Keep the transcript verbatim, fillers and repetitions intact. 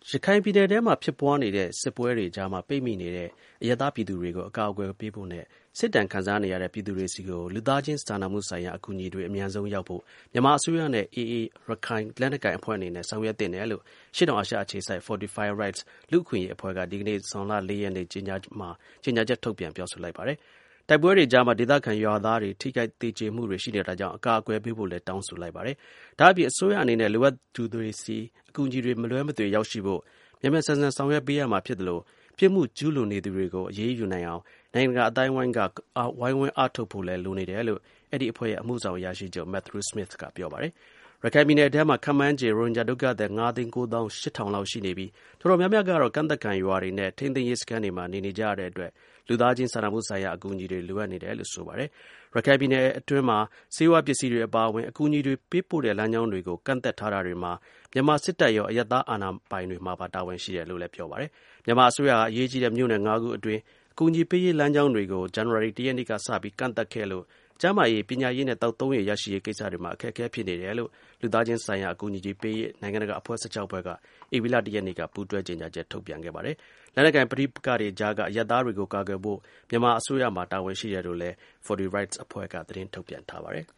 ရခိုင်ပြည်နယ်ထဲမှာဖြစ်ပွားနေတဲ့စစ်ပွဲတွေကြားမှာပိတ်မိနေတဲ့အရပ်သားပြည်သူတွေကိုအကာအကွယ်ပေးဖို့နဲ့စစ်တမ်းခံစားနေရတဲ့ပြည်သူတွေစီကိုလူသားချင်းစာနာမှုဆိုင်ရာအကူအညီတွေအမြန်ဆုံးရောက်ဖို့မြန်မာအစိုးရနဲ့ အေအေ ရခိုင်လက်နက်ကိုင်အဖွဲ့အနေနဲ့ဆောင်ရွက်သင့်တယ်လို့ရှေ့တောင်အာရှအခြေစိုက် Fortify Rights လူ့အခွင့်အရေးအဖွဲ့ကဒီကနေ့ဇွန်လ၄ရက်နေ့ကြေညာမှာကြေညာချက်ထုတ်ပြန်ပြောဆိုလိုက်ပါတယ်။တိုက်ပွဲတွေကြားမှာဒေသခံရွာသားတွေထိခိုက်သေကျေမှုတွေရှိနေတာကြောင့်အကာအကွယ်ပေးဖို့လည်းတောင်းဆိုလိုက်ပါတယ်။ဒါ့အပြင်အစိုးရအနေနဲ့လိုအပ်သူတွေစီအကူအညီတွေမလွဲမသွေရောက်ရှိဖို့မြန်မြန်ဆန်ဆန်ဆောင်ရွက်ပေးရမှာဖြစ်တယ်လို့ပြစ်မှုကျူးလွန်နေသူတွေကိုအရေးယူနိုင်အောင်နိုင်ငံတကာအတိုင်းဝိုင်းကဝိုင်းဝန်းအားထုတ်ဖို့လည်းလိုနေတယ်လို့အဲ့ဒီအဖွဲ့ရဲ့အမှုဆောင်အရာရှိချုပ် Matthew Smith ကပြောပါတယ်။ရခိုင်ပြည်နယ်ထဲမှာခန့်မှန်းခြေရိုဟင်ဂျာဒုက္ခသည်၅သိန်း၉သောင်း၈ထောင်လောက်ရှိနေပြီးတော်တော်များများကတော့ကန့်သက်ခံရွာတွေနဲ့ထိန်းသိမ်းရေးစခန်းတွေမှာနေနေကြရတဲ့အတွက်လူသားချင်းစာနာမှုဆိုင်ရာအကူအညီတွေလိုအပ်နေတယ်လို့ဆိုပါတယ်။ရခိုင်ပြည်နယ်အတွင်းမှာဆေးဝါးပစ္စည်းတွေအပါအဝင်အကူအညီတွေပေးပို့တဲ့လမ်းကြောင်းတွေကိုကန့်သက်ထားတာတွေမှာမြန်မာစစ်တပ်ရောအရပ်သားအာဏာပိုင်တွေမှာပါတာဝန်ရှိတယ်လို့လည်းပြောပါတယ်။မြန်မာအစိုးရကအရေးကြီးတဲ့မြို့နယ်၅ခုအတွင်းအကူအညီပေးရေးလမ်းကြောင်းတွေကိုဇန်နဝါရီလ၁ရက်နေ့ကစပြီးကန့်သက်ခဲ့လို့ကျန်းမာရေးပညာရေးနဲ့တောက်သုံးရရရှိရေးကိစ္စတွေမှာအခက်အခဲဖြစ်နေတယ်လို့လူသားချင်းဆိုင်ရာအကူအညီပေးရေးနိုင်ငံတကာအဖွဲ့၁၆ဖွဲ့ကဧပြီလ၁ရက်နေ့ကပူးတွဲကြေညာချက်ထုတ်ပြန်ခဲ့ပါတယ်။လက်နက်ကိုင်ပဋိပက္ခတွေကြားကအရပ်သားတွေကိုကာကွယ်ဖို့မြန်မာအစိုးရမှာတာဝန်ရှိတယ်လို့လည်း Fortify Rights အဖွဲ့ကသတင်းထုတ်ပြန်ထားပါတယ်။